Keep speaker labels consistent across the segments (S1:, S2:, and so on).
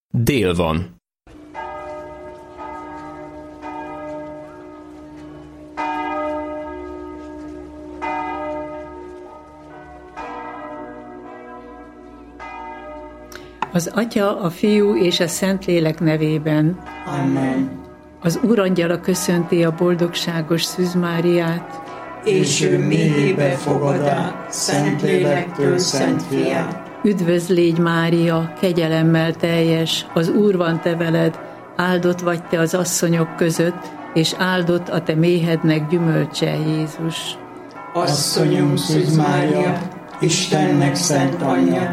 S1: Dél van.
S2: Az Atya, a Fiú és a Szentlélek nevében.
S3: Amen.
S2: Az Úrangyala köszönti a boldogságos Szűz Máriát,
S3: és ő méhébe fogadá, Szentlélektől Szent Fiát.
S2: Üdvözl légy, Mária, kegyelemmel teljes, az Úr van te veled, áldott vagy te az asszonyok között, és áldott a te méhednek gyümölcse, Jézus.
S3: Asszonyunk Szűz Mária, Istennek szent anyja,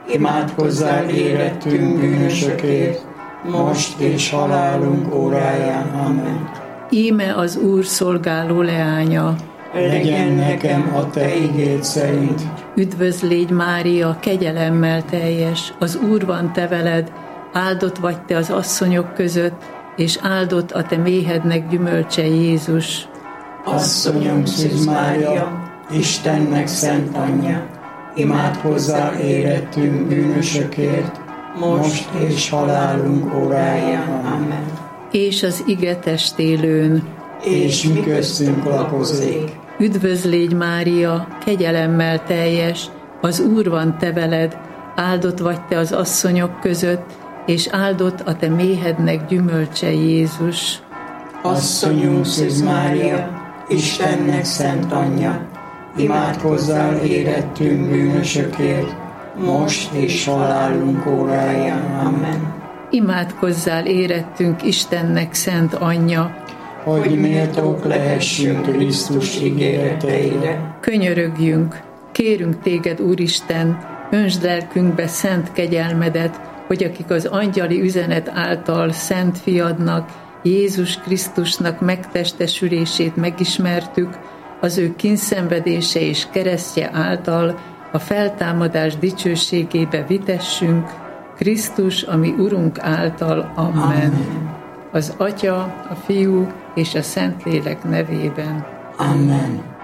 S3: imádkozzál érettünk bűnösökért, most és halálunk óráján. Amen.
S2: Íme az Úr szolgáló leánya,
S3: legyen nekem a te igéd szerint.
S2: Üdvözl légy, Mária, kegyelemmel teljes, az Úr van te veled, áldott vagy te az asszonyok között, és áldott a te méhednek gyümölcse, Jézus.
S3: Asszonyunk Szűz Mária, Istennek szent anyja, imádkozzál érettünk bűnösökért, most és halálunk óráján. Amen.
S2: És az ige testélőn,
S3: és mi köztünk lakozik.
S2: Üdvözl légy, Mária, kegyelemmel teljes, az Úr van te veled, áldott vagy te az asszonyok között, és áldott a te méhednek gyümölcse, Jézus.
S3: Asszonyunk Szűz Mária, Istennek szent anyja, imádkozzál érettünk bűnösökért, most és halálunk óráján. Amen.
S2: Imádkozzál érettünk Istennek szent anyja,
S3: hogy méltók lehessünk Krisztus ígéreteire.
S2: Könyörögjünk, kérünk téged, Úristen, öntsd lelkünkbe szent kegyelmedet, hogy akik az angyali üzenet által szent fiadnak, Jézus Krisztusnak megtestesülését megismertük, az ő kínszenvedése és keresztje által a feltámadás dicsőségébe vitessünk, Krisztus, ami Urunk által. Amen.
S3: Amen.
S2: Az Atya, a Fiú és a Szentlélek nevében.
S3: Amen.